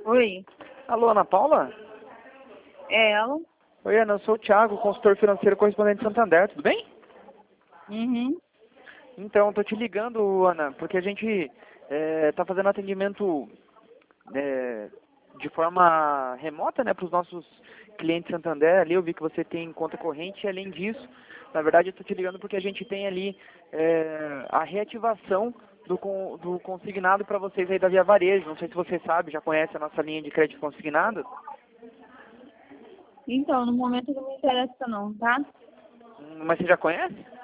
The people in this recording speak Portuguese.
Oi, Alô, Ana Paula? é ela? Oi, Ana, eu sou o Thiago, consultor financeiro correspondente de Santander, tudo bem? Uhum. Então, tô te ligando, Ana, porque a gente tá fazendo atendimento é, de forma remota, né, para os nossos clientes Santander. Ali eu vi que você tem conta corrente e, além disso, na verdade, eu tô te ligando porque a gente tem ali a reativação do consignado para vocês aí da Via Varejo. Não sei se você sabe, já conhece a nossa linha de crédito consignado. Então, no momento não me interessa não, tá? Mas você já conhece?